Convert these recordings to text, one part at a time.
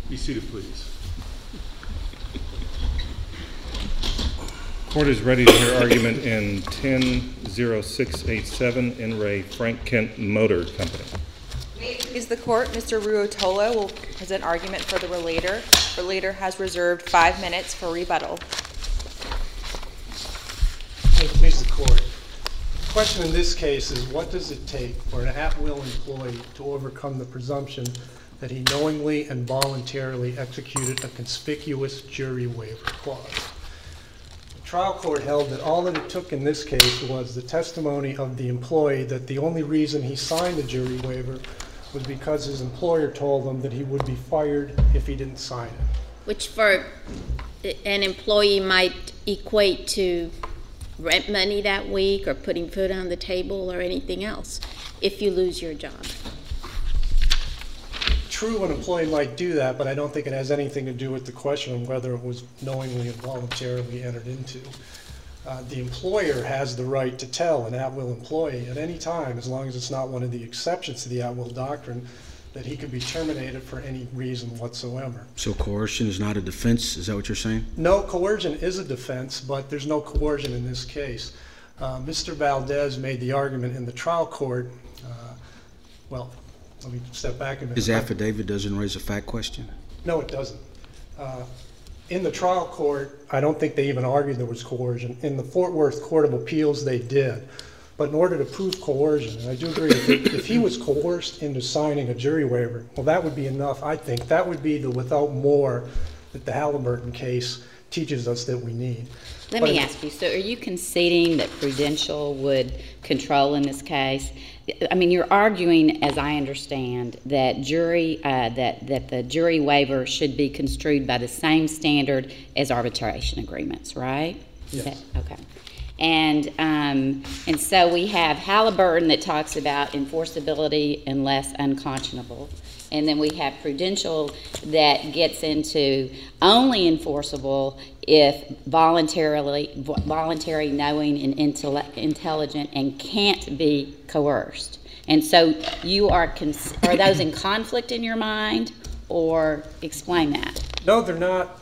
Be seated, please. Court is ready to hear argument in 10-0687 in re Frank Kent Motor Company. Is the court? Mr. Ruotolo will present argument for the relator. The relator has reserved 5 minutes for rebuttal. May it please the court. The question in this case is, what does it take for an at-will employee to overcome the presumption that he knowingly and voluntarily executed a conspicuous jury waiver clause? The trial court held that all that it took in this case was the testimony of the employee that the only reason he signed the jury waiver was because his employer told him that he would be fired if he didn't sign it. Which for an employee might equate to rent money that week or putting food on the table or anything else if you lose your job. True, an employee might do that, but I don't think it has anything to do with the question of whether it was knowingly and voluntarily entered into. The employer has the right to tell an at-will employee at any time, as long as it's not one of the exceptions to the at-will doctrine, that he could be terminated for any reason whatsoever. So coercion is not a defense? Is that what you're saying? No, coercion is a defense, but there's no coercion in this case. Mr. Valdez made the argument in the trial court. Well, let me step back a minute. His affidavit doesn't raise a fact question? No, it doesn't. In the trial court, I don't think they even argued there was coercion. In the Fort Worth Court of Appeals, they did. But in order to prove coercion, and I do agree, if he was coerced into signing a jury waiver, well, that would be enough, I think. That would be the without more that the Halliburton case teaches us that we need. Let me ask you, so are you conceding that prudential would control in this case? I mean, you're arguing, as I understand, that that the jury waiver should be construed by the same standard as arbitration agreements, right? Yes. Okay. And so we have Halliburton that talks about enforceability unless unconscionable. And then we have prudential that gets into only enforceable if voluntary, knowing, and intelligent, and can't be coerced. And so you are those in conflict in your mind, or explain that? No, they're not.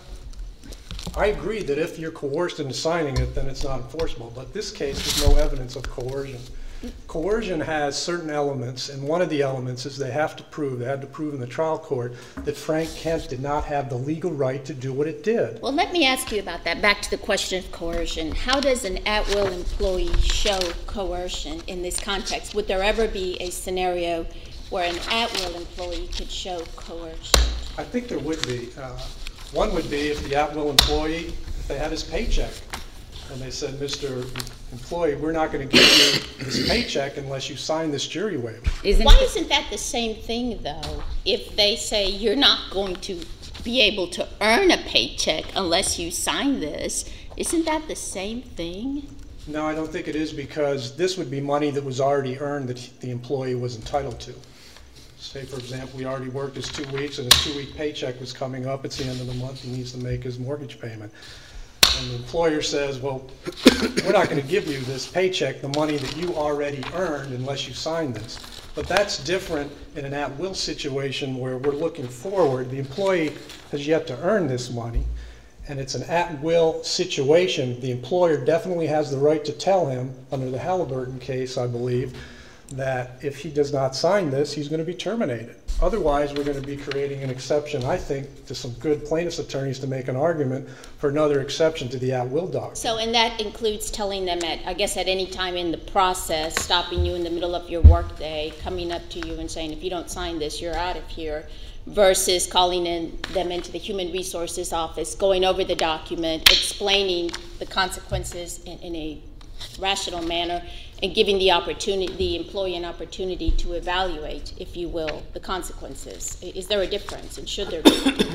I agree that if you're coerced into signing it, then it's not enforceable. But this case, there's no evidence of coercion. Coercion has certain elements, and one of the elements is they had to prove in the trial court that Frank Kent did not have the legal right to do what it did. Well, let me ask you about that. Back to the question of coercion. How does an at-will employee show coercion in this context? Would there ever be a scenario where an at-will employee could show coercion? I think there would be. One would be if the at-will employee, if they had his paycheck, and they said, Mr. Employee, we're not going to give you this paycheck unless you sign this jury waiver. Why isn't that the same thing, though, if they say you're not going to be able to earn a paycheck unless you sign this? Isn't that the same thing? No, I don't think it is, because this would be money that was already earned that the employee was entitled to. Say, for example, he already worked his 2 weeks and his 2-week paycheck was coming up. It's the end of the month. He needs to make his mortgage payment. And the employer says, well, we're not going to give you this paycheck, the money that you already earned, unless you sign this. But that's different in an at-will situation where we're looking forward. The employee has yet to earn this money, and it's an at-will situation. The employer definitely has the right to tell him, under the Halliburton case, I believe, that if he does not sign this, he's going to be terminated. Otherwise, we're going to be creating an exception, I think, to some good plaintiff's attorneys to make an argument for another exception to the at-will doctrine. So, and that includes telling them at any time in the process, stopping you in the middle of your workday, coming up to you and saying, if you don't sign this, you're out of here, versus calling them into the Human Resources office, going over the document, explaining the consequences in a rational manner, and giving the employee an opportunity to evaluate, if you will, the consequences. Is there a difference, and should there be?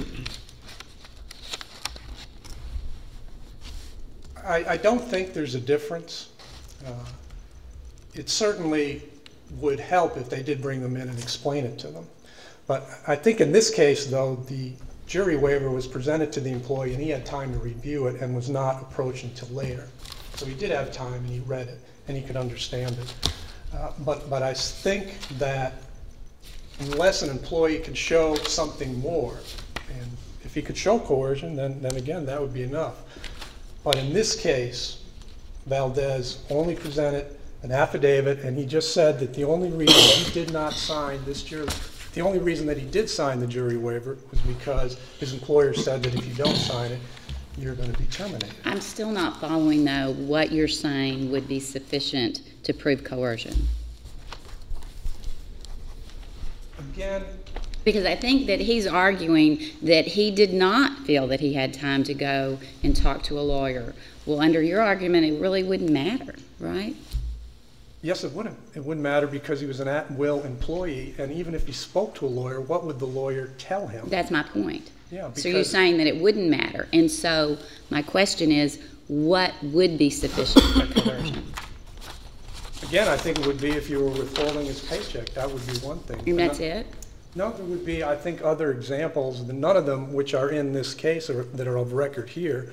I don't think there's a difference. It certainly would help if they did bring them in and explain it to them. But I think in this case, though, the jury waiver was presented to the employee and he had time to review it and was not approached until later. So he did have time and he read it and he could understand it. But I think that unless an employee can show something more, And if he could show coercion, then again, that would be enough. But in this case, Valdez only presented an affidavit, and he just said that the only reason he did not sign this jury, the only reason that he did sign the jury waiver was because his employer said that if you don't sign it, you're going to be terminated. I'm still not following, though, what you're saying would be sufficient to prove coercion. Again, Because I think that he's arguing that he did not feel that he had time to go and talk to a lawyer. Well, under your argument, it really wouldn't matter, right? yes, it wouldn't. It wouldn't matter because he was an at-will employee, and even if he spoke to a lawyer, what would the lawyer tell him? That's my point. Yeah, So you're because- saying that it wouldn't matter. And so my question is, what would be sufficient for coercion? Again, I think it would be if you were withholding his paycheck. That would be one thing. And that's it? No, there would be, I think, other examples, none of them which are in this case or that are of record here.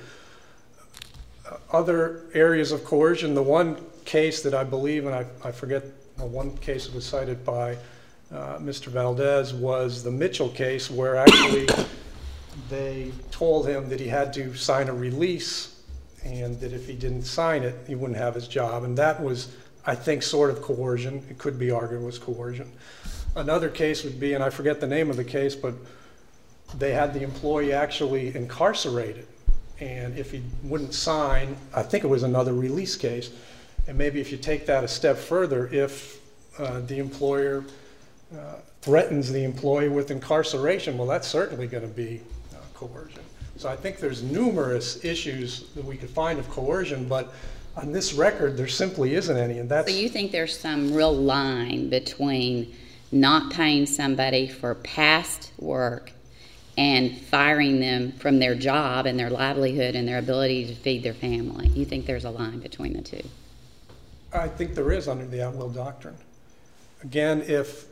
Other areas of coercion, the one case that I believe, and I forget, one case that was cited by Mr. Valdez was the Mitchell case, where actually they told him that he had to sign a release and that if he didn't sign it, he wouldn't have his job. And that was, I think, sort of coercion. It could be argued was coercion. Another case would be, and I forget the name of the case, but they had the employee actually incarcerated. And if he wouldn't sign, I think it was another release case. And maybe if you take that a step further, if the employer threatens the employee with incarceration, well, that's certainly going to be coercion. So I think there's numerous issues that we could find of coercion, but on this record, there simply isn't any. And that's So you think there's some real line between not paying somebody for past work and firing them from their job and their livelihood and their ability to feed their family? You think there's a line between the two? I think there is under the at-will doctrine. Again, if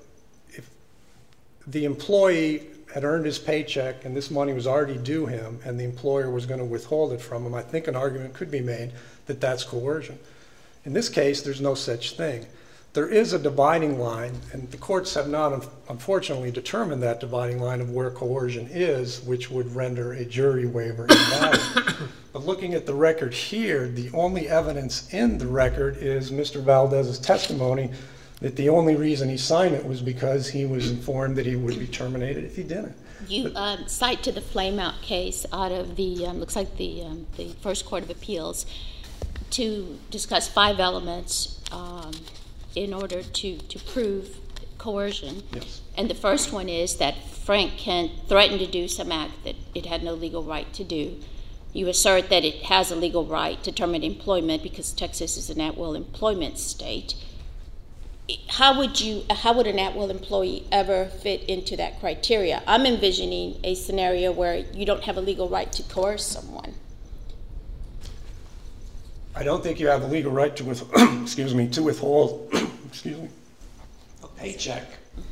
the employee had earned his paycheck and this money was already due him and the employer was going to withhold it from him, I think an argument could be made that that's coercion. In this case, there's no such thing. There is a dividing line, and the courts have not, unfortunately, determined that dividing line of where coercion is, which would render a jury waiver invalid. But looking at the record here, the only evidence in the record is Mr. Valdez's testimony that the only reason he signed it was because he was informed that he would be terminated if he didn't. You cite to the Flameout case out of the, looks like the First Court of Appeals, to discuss 5 elements in order to prove coercion. Yes. And the first one is that Frank Kent threatened to do some act that it had no legal right to do. You assert that it has a legal right to terminate employment because Texas is an at-will employment state. How would an at-will employee ever fit into that criteria? I'm envisioning a scenario where you don't have a legal right to coerce someone. I don't think you have a legal right to withhold a paycheck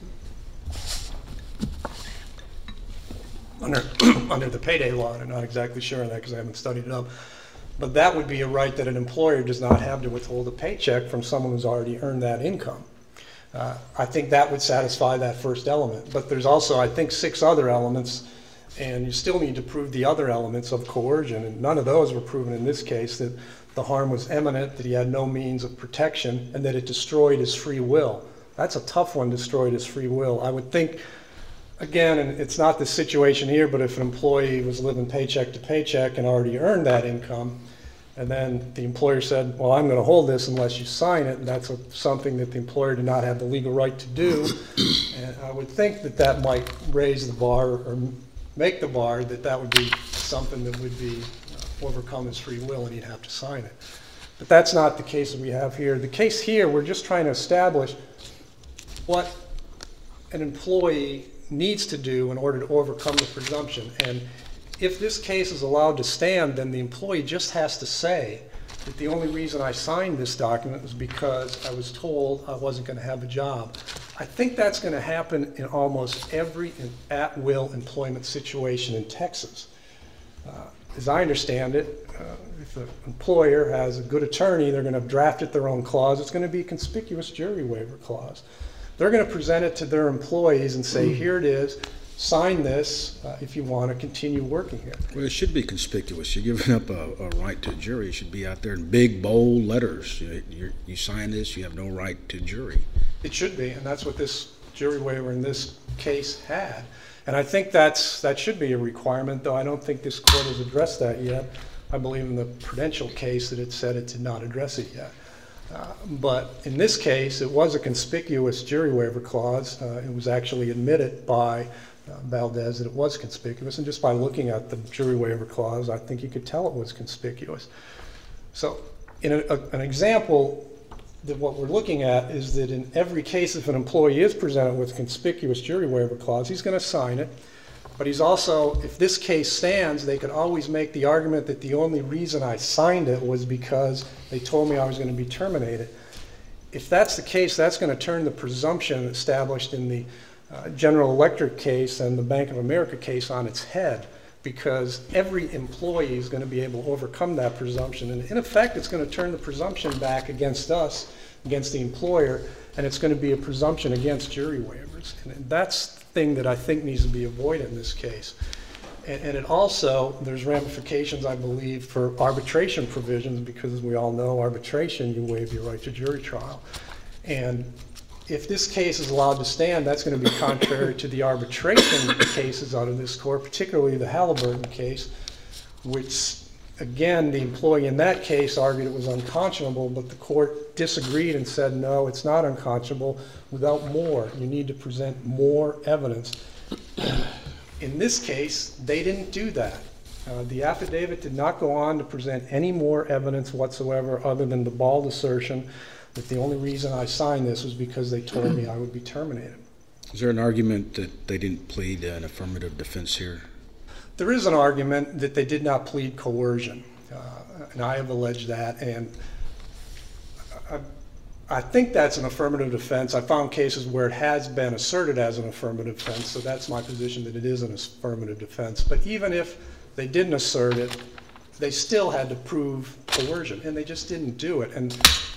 under the payday law. I'm not exactly sure on that because I haven't studied it up. But that would be a right that an employer does not have to withhold a paycheck from someone who's already earned that income. I think that would satisfy that first element. But there's also, I think, 6 other elements, and you still need to prove the other elements of coercion. And none of those were proven in this case, that the harm was imminent, that he had no means of protection, and that it destroyed his free will. That's a tough one, destroyed his free will. I would think, again, and it's not the situation here, but if an employee was living paycheck to paycheck and already earned that income, and then the employer said, well, I'm going to hold this unless you sign it, and that's something that the employer did not have the legal right to do, and I would think that that might raise the bar or make the bar that would be something that would be overcome his free will and he'd have to sign it. But that's not the case that we have here. The case here, we're just trying to establish what an employee needs to do in order to overcome the presumption. And if this case is allowed to stand, then the employee just has to say that the only reason I signed this document was because I was told I wasn't going to have a job. I think that's going to happen in almost every at-will employment situation in Texas. As I understand it, if an employer has a good attorney, they're going to draft it their own clause. It's going to be a conspicuous jury waiver clause. They're going to present it to their employees and say, here it is, sign this if you want to continue working here. Well, it should be conspicuous. You're giving up a right to a jury. It should be out there in big, bold letters. You sign this, you have no right to jury. It should be, and that's what this jury waiver in this case had. And I think that should be a requirement, though I don't think this court has addressed that yet. I believe in the Prudential case that it said it did not address it yet. But in this case, it was a conspicuous jury waiver clause. It was actually admitted by Valdez that it was conspicuous, and just by looking at the jury waiver clause, I think you could tell it was conspicuous. So in an example that what we're looking at is that in every case, if an employee is presented with a conspicuous jury waiver clause, he's going to sign it. But he's also, if this case stands, they could always make the argument that the only reason I signed it was because they told me I was going to be terminated. If that's the case, that's going to turn the presumption established in the General Electric case and the Bank of America case on its head, because every employee is going to be able to overcome that presumption. And in effect, it's going to turn the presumption back against us, against the employer, and it's going to be a presumption against jury waivers. And that's the thing that I think needs to be avoided in this case. And it also, there's ramifications, I believe, for arbitration provisions, because as we all know, arbitration, you waive your right to jury trial. And if this case is allowed to stand, that's going to be contrary to the arbitration cases out of this court, particularly the Halliburton case, which, again, the employee in that case argued it was unconscionable, but the court disagreed and said, no, it's not unconscionable. Without more, you need to present more evidence. In this case, they didn't do that. The affidavit did not go on to present any more evidence whatsoever other than the bald assertion that the only reason I signed this was because they told me I would be terminated. Is there an argument that they didn't plead an affirmative defense here? There is an argument that they did not plead coercion, and I have alleged that, and I think that's an affirmative defense. I found cases where it has been asserted as an affirmative defense, so that's my position, that it is an affirmative defense. But even if they didn't assert it, they still had to prove coercion, and they just didn't do it. And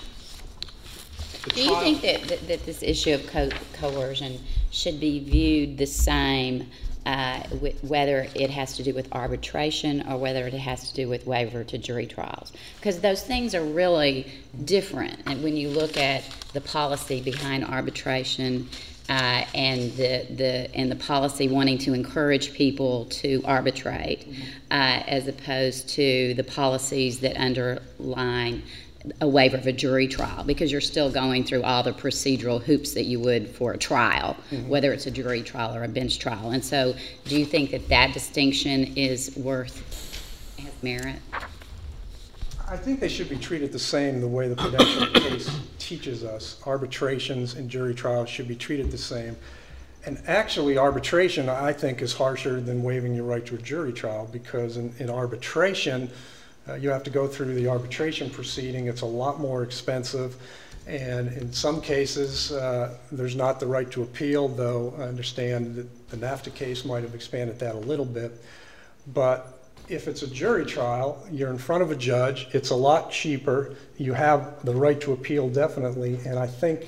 do you think that this issue of coercion should be viewed the same, whether it has to do with arbitration or whether it has to do with waiver to jury trials? Because those things are really different. And when you look at the policy behind arbitration and the policy wanting to encourage people to arbitrate, as opposed to the policies that underline a waiver of a jury trial, because you're still going through all the procedural hoops that you would for a trial, whether it's a jury trial or a bench trial. And so do you think that distinction has merit? I think they should be treated the same the way the Prudential case teaches us. Arbitrations and jury trials should be treated the same. And actually, arbitration, I think, is harsher than waiving your right to a jury trial, because in arbitration, you have to go through the arbitration proceeding. It's a lot more expensive, and in some cases, there's not the right to appeal, though I understand that the NAFTA case might have expanded that a little bit. But if it's a jury trial, you're in front of a judge, it's a lot cheaper, you have the right to appeal definitely, and I think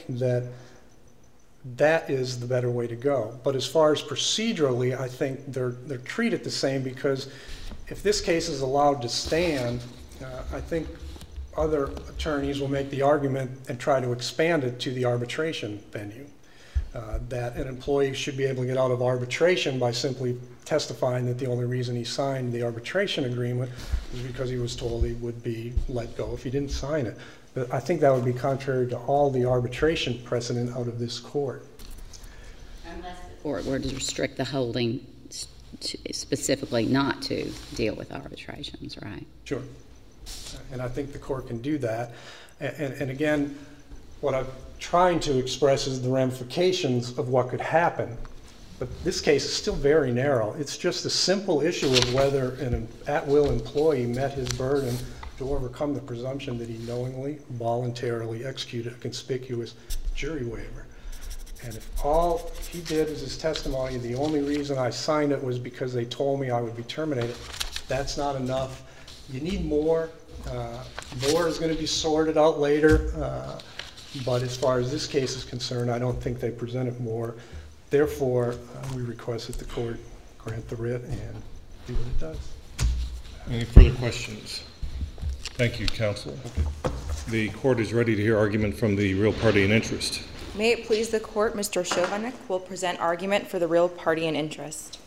that is the better way to go. But as far as procedurally, I think they're treated the same, because if this case is allowed to stand, I think other attorneys will make the argument and try to expand it to the arbitration venue, that an employee should be able to get out of arbitration by simply testifying that the only reason he signed the arbitration agreement was because he was told he would be let go if he didn't sign it. But I think that would be contrary to all the arbitration precedent out of this court. Unless the court were to restrict the holding specifically not to deal with arbitrations, right? Sure. And I think the court can do that. And again, what I'm trying to express is the ramifications of what could happen. But this case is still very narrow. It's just a simple issue of whether an at-will employee met his burden to overcome the presumption that he knowingly, voluntarily executed a conspicuous jury waiver. And if all he did was his testimony, the only reason I signed it was because they told me I would be terminated, that's not enough. You need more. More is going to be sorted out later. But as far as this case is concerned, I don't think they presented more. Therefore, we request that the court grant the writ and do what it does. Any further questions? Thank you, counsel. The court is ready to hear argument from the real party in interest. May it please the court, Mr. Chovanec will present argument for the real party in interest.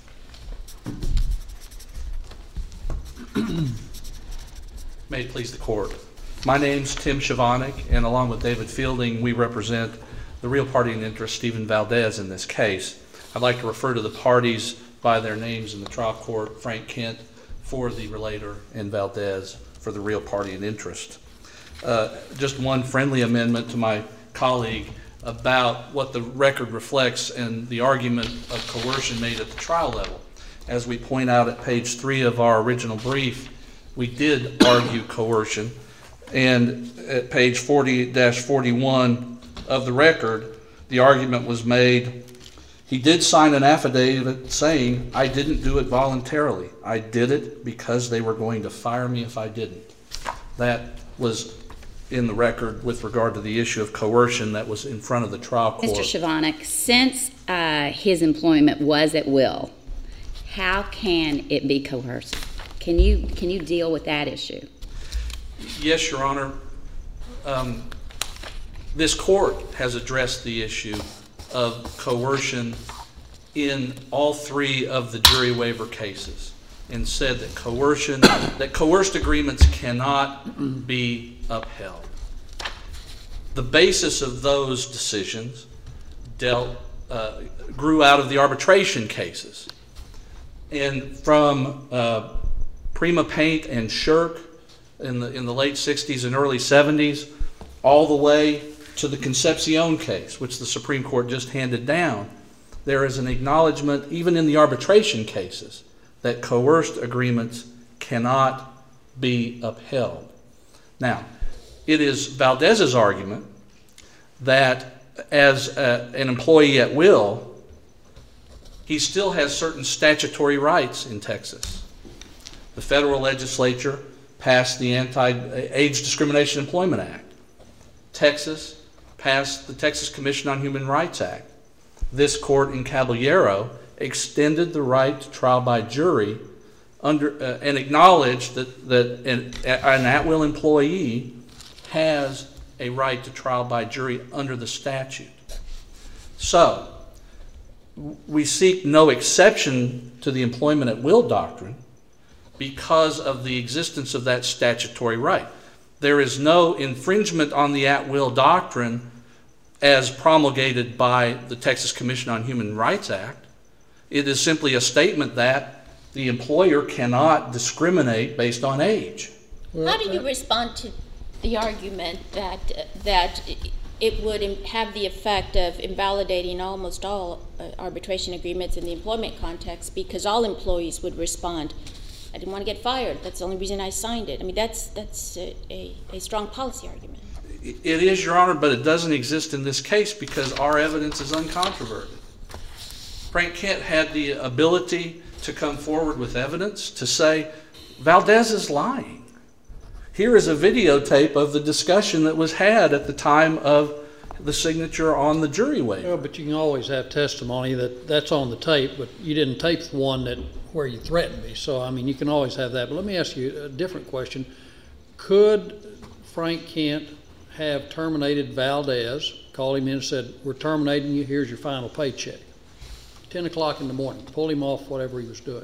May it please the court. My name's Tim Chovanec, and along with David Fielding, we represent the real party in interest, Stephen Valdez, in this case. I'd like to refer to the parties by their names in the trial court: Frank Kent for the relator and Valdez for the real party in interest. Just one friendly amendment to my colleague about what the record reflects and the argument of coercion made at the trial level. As we point out at page 3 of our original brief, we did argue coercion, and at page 40-41 of the record, the argument was made, he did sign an affidavit saying, I didn't do it voluntarily. I did it because they were going to fire me if I didn't. That was in the record with regard to the issue of coercion that was in front of the trial court. Mr. Chovanec, since his employment was at will, how can it be coercive? Can you deal with that issue? Yes, Your Honor. This court has addressed the issue of coercion in all 3 of the jury waiver cases and said that coerced agreements cannot be upheld. The basis of those decisions grew out of the arbitration cases. And from Prima Paint and Shirk in the late 60s and early 70s, all the way to the Concepcion case, which the Supreme Court just handed down, there is an acknowledgement, even in the arbitration cases, that coerced agreements cannot be upheld. Now, it is Valdez's argument that as an employee at will, he still has certain statutory rights in Texas. The federal legislature passed the Anti-Age Discrimination Employment Act. Texas passed the Texas Commission on Human Rights Act. This court in Caballero extended the right to trial by jury and acknowledged that an at-will employee has a right to trial by jury under the statute. So, we seek no exception to the employment at will doctrine because of the existence of that statutory right. There is no infringement on the at-will doctrine as promulgated by the Texas Commission on Human Rights Act. It is simply a statement that the employer cannot discriminate based on age. How do you respond to the argument that it would have the effect of invalidating almost all arbitration agreements in the employment context because all employees would respond, I didn't want to get fired. That's the only reason I signed it. I mean, that's a strong policy argument. It is, Your Honor, but it doesn't exist in this case because our evidence is uncontroverted. Frank Kent had the ability to come forward with evidence to say, Valdez is lying. Here is a videotape of the discussion that was had at the time of the signature on the jury waiver. Well, but you can always have testimony that's on the tape, but you didn't tape the one where you threatened me. So, I mean, you can always have that. But let me ask you a different question. Could Frank Kent have terminated Valdez, called him in and said, we're terminating you, here's your final paycheck? 10 o'clock in the morning, pull him off whatever he was doing.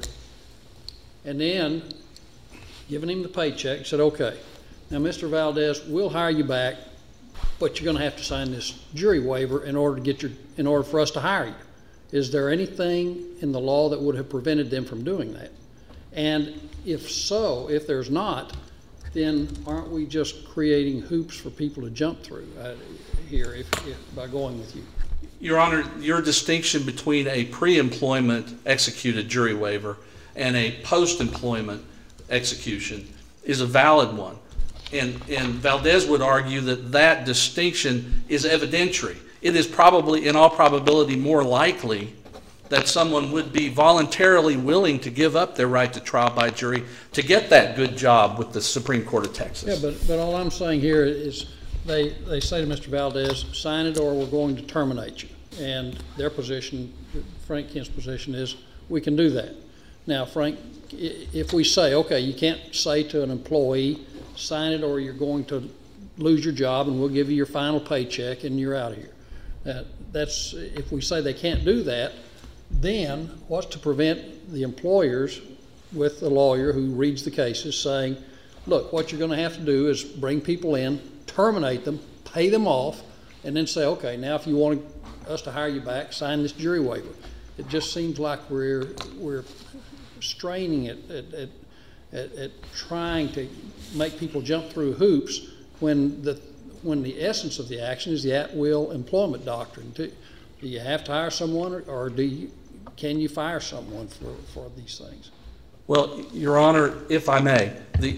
And then, giving him the paycheck, said, okay, now Mr. Valdez, we'll hire you back, but you're going to have to sign this jury waiver in order for us to hire you. Is there anything in the law that would have prevented them from doing that? And if so, if there's not, then aren't we just creating hoops for people to jump through here by going with you? Your Honor, your distinction between a pre-employment executed jury waiver and a post-employment execution is a valid one. And Valdez would argue that distinction is evidentiary. It is probably, in all probability, more likely that someone would be voluntarily willing to give up their right to trial by jury to get that good job with the Supreme Court of Texas. Yeah, but all I'm saying here is they say to Mr. Valdez, sign it or we're going to terminate you. and their position, Frank Kent's position is, we can do that. Now, Frank, if we say, okay, you can't say to an employee, sign it or you're going to lose your job and we'll give you your final paycheck and you're out of here. That's, if we say they can't do that, then what's to prevent the employers with a lawyer who reads the cases saying, look, what you're going to have to do is bring people in, terminate them, pay them off, and then say, okay, now if you want us to hire you back, sign this jury waiver. It just seems like we're straining at trying to make people jump through hoops when the essence of the action is the at-will employment doctrine. Do you have to hire someone, or can you fire someone for these things? Well, Your Honor, if I may,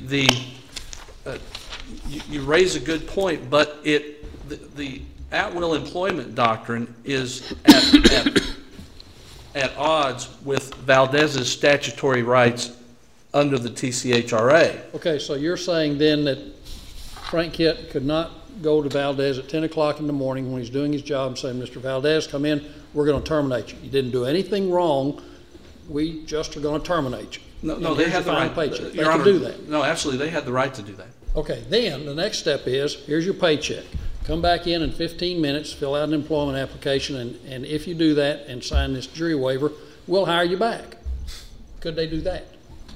you raise a good point, but the at-will employment doctrine is at odds with Valdez's statutory rights under the TCHRA. Okay, so you're saying then that Frank Kent could not go to Valdez at 10 o'clock in the morning when he's doing his job and say, Mr. Valdez, come in, we're going to terminate you. You didn't do anything wrong, we just are going to terminate you. No, they had the right. Paycheck. They can do that. No, absolutely, they had the right to do that. Okay, then the next step is, here's your paycheck. Come back in 15 minutes, fill out an employment application, and if you do that and sign this jury waiver, we'll hire you back. Could they do that?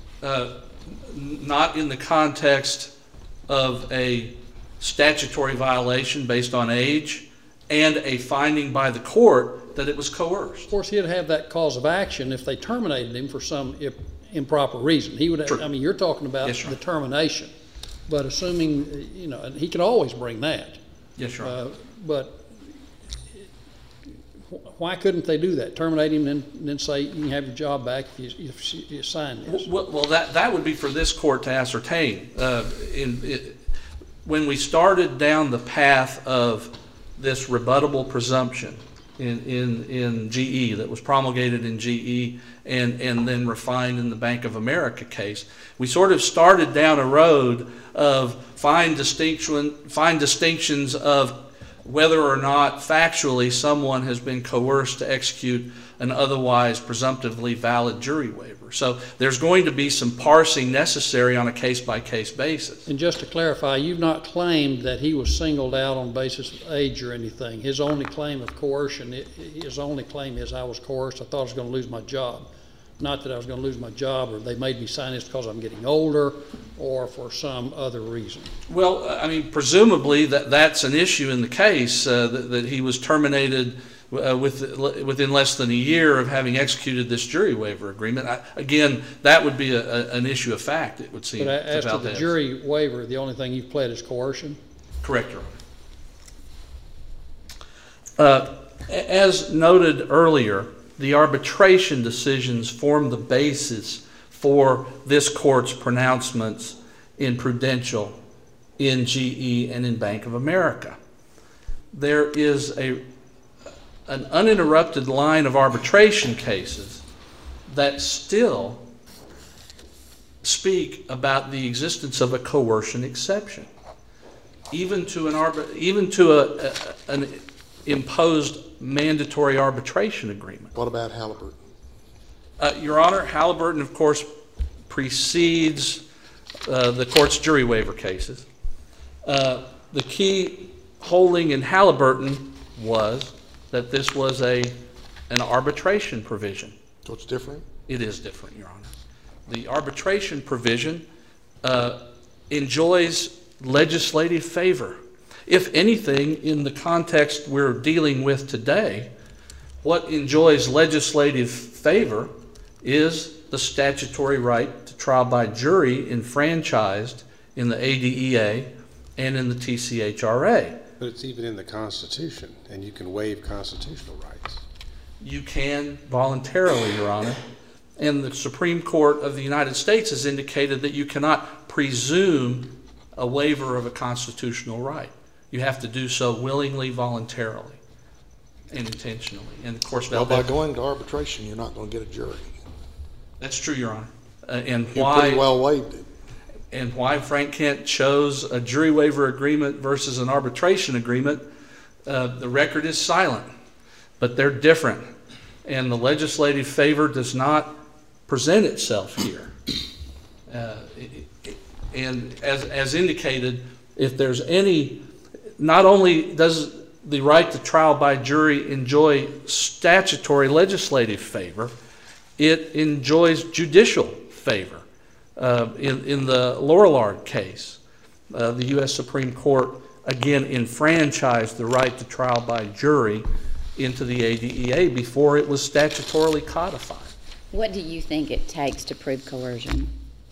Not in the context of a statutory violation based on age and a finding by the court that it was coerced. Of course, he'd have that cause of action if they terminated him for some improper reason. He would. True. I mean, you're talking about the termination, but assuming, and he can always bring that. Yes, Your Honor. But why couldn't they do that? Terminate him and then say you can have your job back if you sign this. Well, that would be for this court to ascertain. When we started down the path of this rebuttable presumption in GE that was promulgated in GE and then refined in the Bank of America case, we sort of started down a road of fine distinctions of whether or not factually someone has been coerced to execute an otherwise presumptively valid jury waiver. So there's going to be some parsing necessary on a case-by-case basis. And just to clarify, you've not claimed that he was singled out on basis of age or anything. His only claim of coercion, his only claim is I was coerced, I thought I was going to lose my job. Not that I was going to lose my job or they made me sign this because I'm getting older or for some other reason. Well, I mean, presumably that's an issue in the case, that he was terminated within less than a year of having executed this jury waiver agreement. Again, that would be an issue of fact, it would seem. But as to the jury waiver, the only thing you've pled is coercion? Correct, Your Honor. As noted earlier, the arbitration decisions form the basis for this court's pronouncements in Prudential, in GE, and in Bank of America. There is an uninterrupted line of arbitration cases that still speak about the existence of a coercion exception, even to an imposed mandatory arbitration agreement. What about Halliburton? Your Honor, Halliburton, of course, precedes the court's jury waiver cases. The key holding in Halliburton was that this was an arbitration provision. So it's different? It is different, Your Honor. The arbitration provision enjoys legislative favor. If anything, in the context we're dealing with today, what enjoys legislative favor is the statutory right to trial by jury enfranchised in the ADEA and in the TCHRA. But it's even in the Constitution, and you can waive constitutional rights. You can voluntarily, Your Honor. And the Supreme Court of the United States has indicated that you cannot presume a waiver of a constitutional right. You have to do so willingly, voluntarily, and intentionally. And of course, well, by going to arbitration, you're not going to get a jury. That's true, Your Honor. And you why? Pretty well waived it. And why Frank Kent chose a jury waiver agreement versus an arbitration agreement, the record is silent. but they're different. And the legislative favor does not present itself here. And as indicated, if there's any, not only does the right to trial by jury enjoy statutory legislative favor, it enjoys judicial favor. In the Lorillard case, the U.S. Supreme Court again enfranchised the right to trial by jury into the ADEA before it was statutorily codified. What do you think it takes to prove coercion?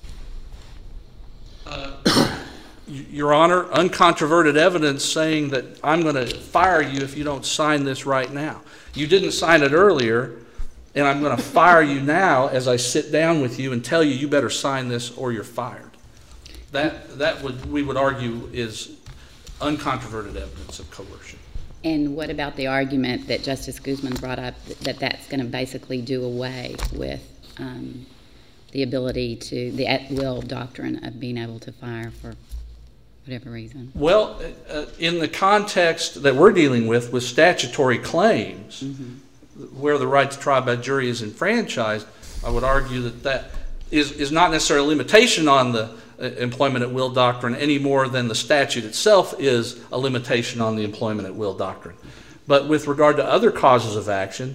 Your Honor, uncontroverted evidence saying that I'm going to fire you if you don't sign this right now. You didn't sign it earlier, and I'm going to fire you now as I sit down with you and tell you you better sign this or you're fired. That we would argue is uncontroverted evidence of coercion. And what about the argument that Justice Guzman brought up that that's going to basically do away with the ability to, the at-will doctrine of being able to fire for whatever reason? Well, in the context that we're dealing with statutory claims, where the right to trial by jury is enfranchised, I would argue that that is not necessarily a limitation on the employment at will doctrine any more than the statute itself is a limitation on the employment at will doctrine. But with regard to other causes of action,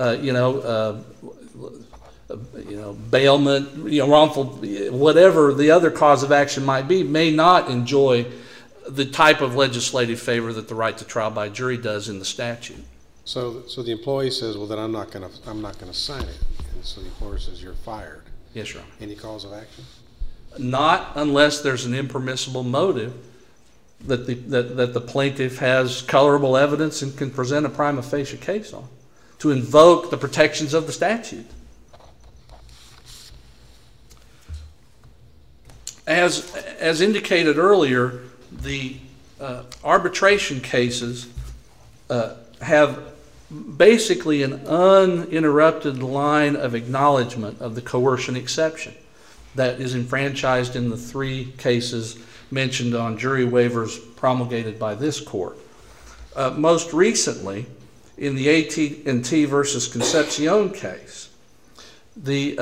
bailment, wrongful, whatever the other cause of action might be, may not enjoy the type of legislative favor that the right to trial by jury does in the statute. So the employee says, well, then I'm not going to sign it. And so the employer says, you're fired. Yes, Your Honor. Any cause of action? Not unless there's an impermissible motive that the plaintiff has colorable evidence and can present a prima facie case on to invoke the protections of the statute. As indicated earlier, the arbitration cases have basically an uninterrupted line of acknowledgement of the coercion exception that is enfranchised in the 3 cases mentioned on jury waivers promulgated by this court. Most recently, in the AT&T versus Concepcion case, there's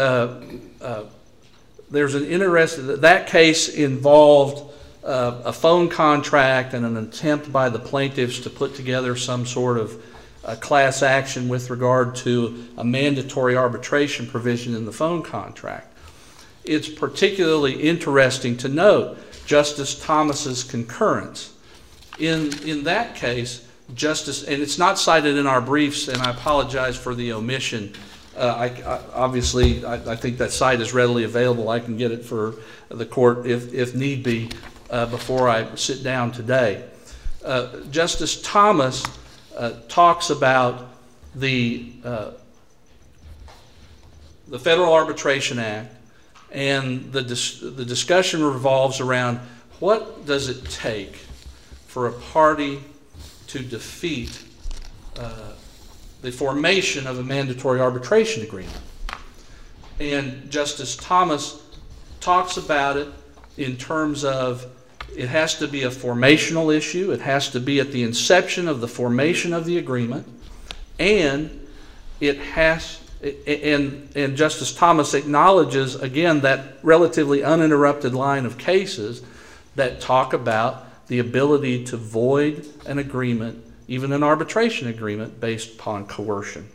an interesting, that case involved a phone contract and an attempt by the plaintiffs to put together some sort of class action with regard to a mandatory arbitration provision in the phone contract. It's particularly interesting to note Justice Thomas's concurrence. In that case, Justice, and it's not cited in our briefs, and I apologize for the omission. Obviously, I think that site is readily available. I can get it for the court if need be before I sit down today. Justice Thomas talks about the Federal Arbitration Act, and the discussion revolves around what does it take for a party to defeat the formation of a mandatory arbitration agreement. And Justice Thomas talks about it in terms of it has to be a formational issue, it has to be at the inception of the formation of the agreement, and it has, and Justice Thomas acknowledges again that relatively uninterrupted line of cases that talk about the ability to void an agreement, even an arbitration agreement, based upon coercion.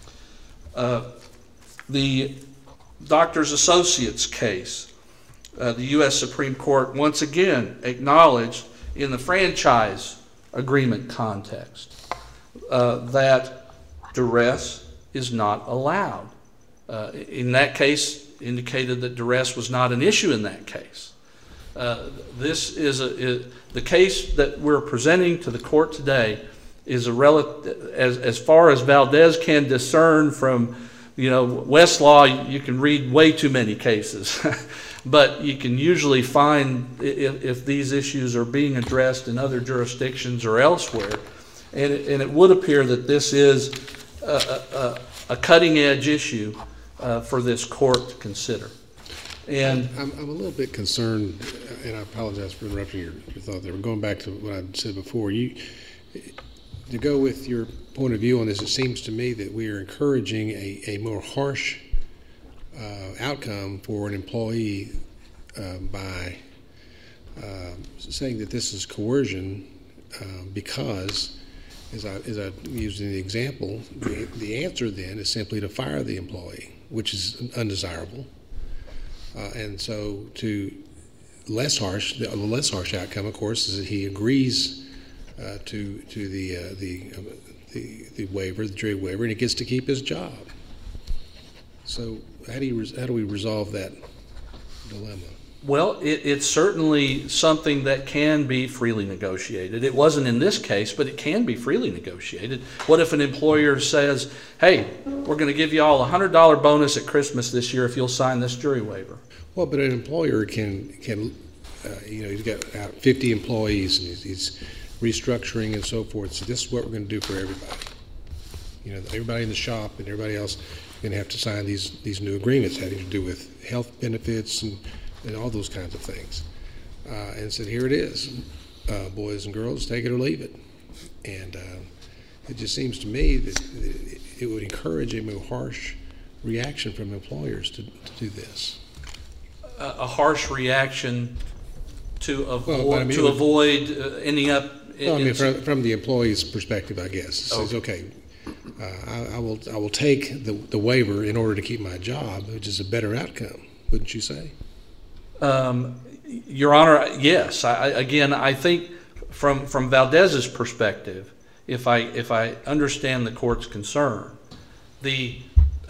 The Doctors Associates case, the U.S. Supreme Court once again acknowledged in the franchise agreement context that duress is not allowed. In that case, indicated that duress was not an issue in that case. This is the case that we're presenting to the court today is as far as Valdez can discern from, Westlaw, you can read way too many cases, but you can usually find if these issues are being addressed in other jurisdictions or elsewhere, and it would appear that this is a cutting-edge issue for this court to consider. And I'm a little bit concerned, and I apologize for interrupting your thought there. Going back to what I said before, to go with your point of view on this, it seems to me that we are encouraging a more harsh outcome for an employee by saying that this is coercion because, as I used in the example, the answer then is simply to fire the employee, which is undesirable. And so the less harsh outcome, of course, is that he agrees to the waiver, the jury waiver, and he gets to keep his job. So how do we resolve that dilemma? Well, it's certainly something that can be freely negotiated. It wasn't in this case, but it can be freely negotiated. What if an employer says, hey, we're going to give you all a $100 bonus at Christmas this year if you'll sign this jury waiver? Well, but an employer can he's got 50 employees and he's restructuring and so forth. So this is what we're going to do for everybody. Everybody in the shop and everybody else is going to have to sign these new agreements having to do with health benefits and all those kinds of things. And said, here it is, boys and girls, take it or leave it. And it just seems to me that it would encourage a more harsh reaction from employers to do this. A harsh reaction to avoid ending up. From the employee's perspective, I guess, it says, okay, I will take the waiver in order to keep my job, which is a better outcome, wouldn't you say? Your Honor, yes. I think from Valdez's perspective, if I understand the court's concern, this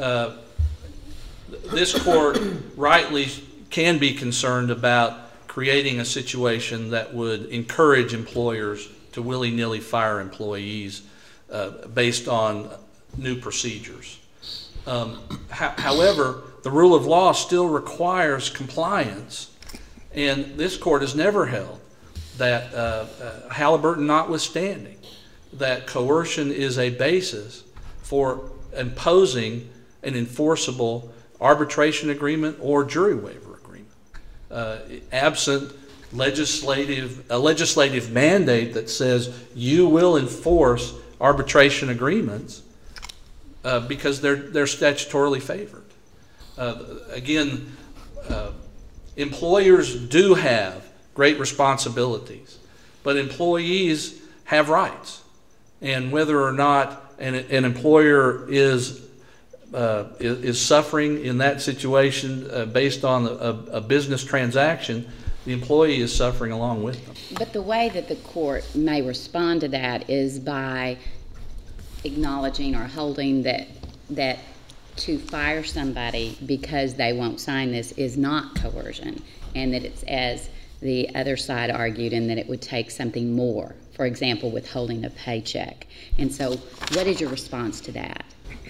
court rightly can be concerned about creating a situation that would encourage employers to willy-nilly fire employees based on new procedures. However, the rule of law still requires compliance, and this court has never held that, Halliburton notwithstanding, that coercion is a basis for imposing an enforceable arbitration agreement or jury waiver agreement. Absent a legislative mandate that says you will enforce arbitration agreements because they're statutorily favored. Employers do have great responsibilities, but employees have rights. And whether or not an employer is suffering in that situation based on a business transaction, the employee is suffering along with them. But the way that the court may respond to that is by acknowledging or holding that to fire somebody because they won't sign this is not coercion, and that it's as the other side argued, and that it would take something more, for example, withholding a paycheck. And so what is your response to that?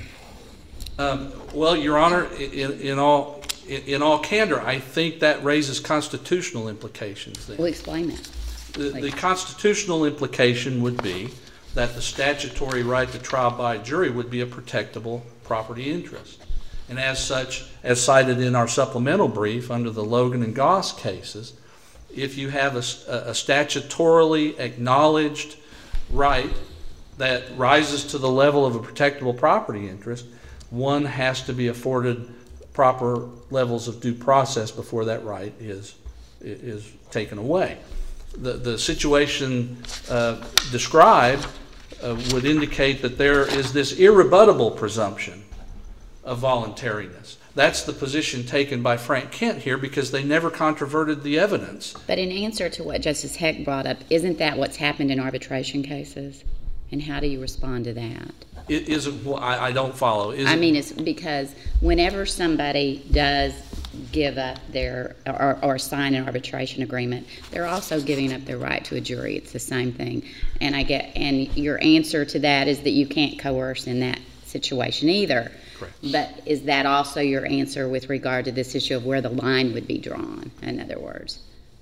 Well, Your Honor, in all candor, I think that raises constitutional implications there. Well, explain that. The constitutional implication would be that the statutory right to trial by jury would be a protectable property interest. And as such, as cited in our supplemental brief under the Logan and Goss cases, if you have a statutorily acknowledged right that rises to the level of a protectable property interest, one has to be afforded proper levels of due process before that right is taken away. The situation described would indicate that there is this irrebuttable presumption of voluntariness. That's the position taken by Frank Kent here because they never controverted the evidence. But in answer to what Justice Heck brought up, isn't that what's happened in arbitration cases? And how do you respond to that? It isn't. Well, I don't follow. It's because whenever somebody does give up their or sign an arbitration agreement, they're also giving up their right to a jury. It's the same thing. And your answer to that is that you can't coerce in that situation either. Correct. But is that also your answer with regard to this issue of where the line would be drawn, in other words?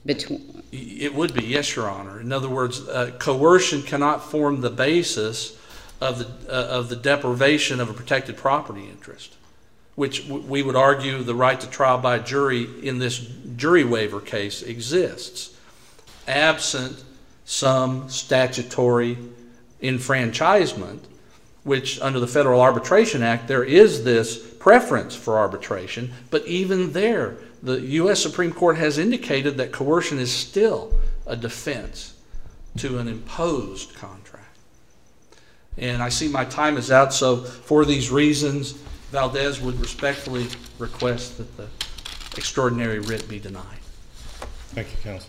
It would be, yes, Your Honor. In other words, coercion cannot form the basis of the deprivation of a protected property interest, which we would argue the right to trial by jury in this jury waiver case exists, absent some statutory enfranchisement, which under the Federal Arbitration Act, there is this preference for arbitration, but even there, the U.S. Supreme Court has indicated that coercion is still a defense to an imposed contract. And I see my time is out, so for these reasons, Valdez would respectfully request that the extraordinary writ be denied. Thank you, counsel.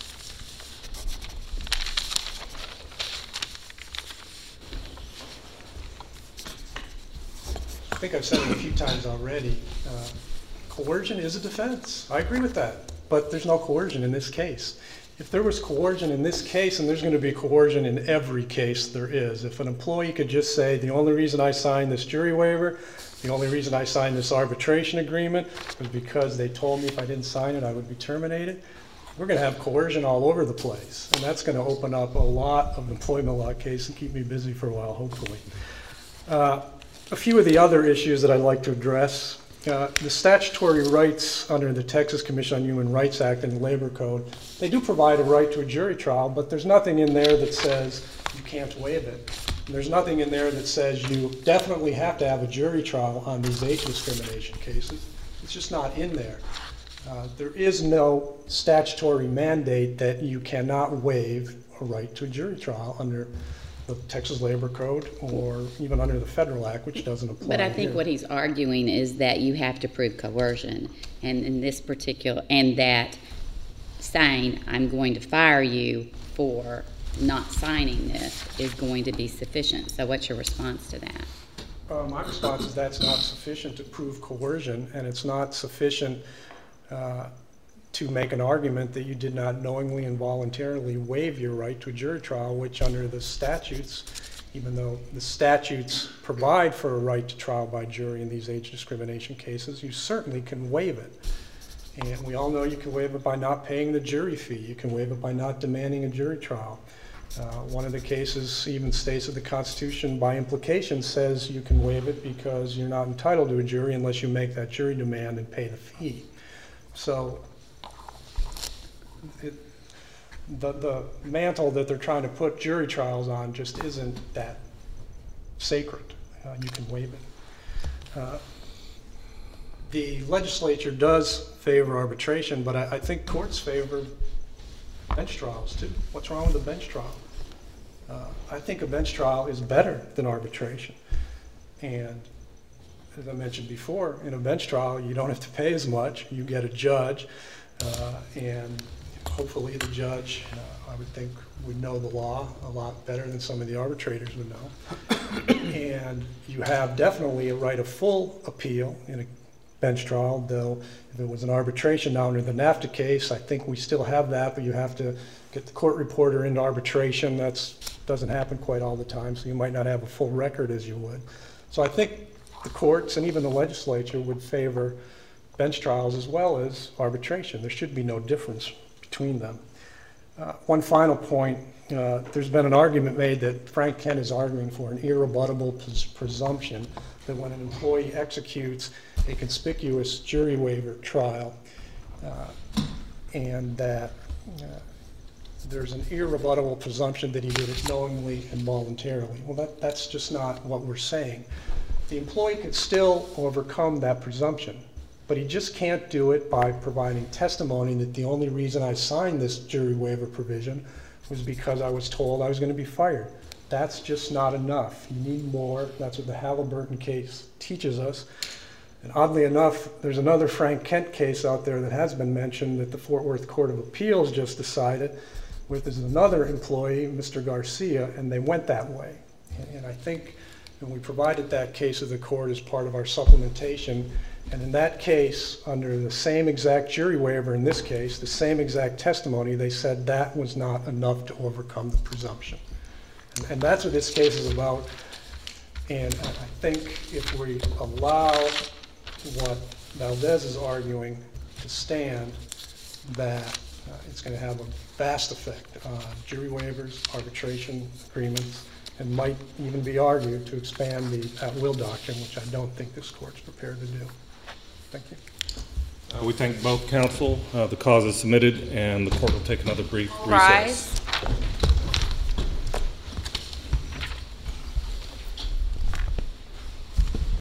I think I've said it a few times already. Coercion is a defense. I agree with that, but there's no coercion in this case. If there was coercion in this case, and there's going to be coercion in every case there is, if an employee could just say, the only reason I signed this jury waiver, the only reason I signed this arbitration agreement was because they told me if I didn't sign it, I would be terminated, we're going to have coercion all over the place. And that's going to open up a lot of employment law cases and keep me busy for a while, hopefully. A few of the other issues that I'd like to address. The statutory rights under the Texas Commission on Human Rights Act and the Labor Code, they do provide a right to a jury trial, but there's nothing in there that says you can't waive it. And there's nothing in there that says you definitely have to have a jury trial on these age discrimination cases. It's just not in there. There is no statutory mandate that you cannot waive a right to a jury trial under the Texas Labor Code or even under the Federal Act, which doesn't apply. But I think here. what he's arguing is that you have to prove coercion, and in this particular, and that saying, I'm going to fire you for not signing this is going to be sufficient. So what's your response to that? My response is that's not sufficient to prove coercion, and it's not sufficient to make an argument that you did not knowingly and voluntarily waive your right to a jury trial, which under the statutes, even though the statutes provide for a right to trial by jury in these age discrimination cases, you certainly can waive it. And we all know you can waive it by not paying the jury fee. You can waive it by not demanding a jury trial. One of the cases even states that the Constitution, by implication, says you can waive it because you're not entitled to a jury unless you make that jury demand and pay the fee. So the mantle that they're trying to put jury trials on just isn't that sacred. You can waive it. The legislature does favor arbitration, but I think courts favor bench trials too. What's wrong with a bench trial? I think a bench trial is better than arbitration. And as I mentioned before, in a bench trial, you don't have to pay as much. You get a judge, and hopefully the judge, I would think, would know the law a lot better than some of the arbitrators would know. And you have definitely a right of full appeal in a bench trial, though if it was an arbitration now under the NAFTA case, I think we still have that, but you have to get the court reporter into arbitration. That doesn't happen quite all the time, so you might not have a full record as you would. So I think the courts and even the legislature would favor bench trials as well as arbitration. There should be no difference between them. One final point, there's been an argument made that Frank Kent is arguing for an irrebuttable presumption that when an employee executes a conspicuous jury waiver trial and that there's an irrebuttable presumption that he did it knowingly and voluntarily. Well, that's just not what we're saying. The employee could still overcome that presumption, but he just can't do it by providing testimony that the only reason I signed this jury waiver provision was because I was told I was going to be fired. That's just not enough. You need more. That's what the Halliburton case teaches us. And oddly enough, there's another Frank Kent case out there that has been mentioned that the Fort Worth Court of Appeals just decided with another employee, Mr. Garcia, and they went that way. And I think when we provided that case to the court as part of our supplementation, and in that case, under the same exact jury waiver in this case, the same exact testimony, they said that was not enough to overcome the presumption. And that's what this case is about. And I think if we allow what Valdez is arguing to stand, that it's going to have a vast effect on jury waivers, arbitration agreements, and might even be argued to expand the at-will doctrine, which I don't think this court's prepared to do. Thank you. We thank both counsel. The cause is submitted, and the court will take another brief recess. Rise.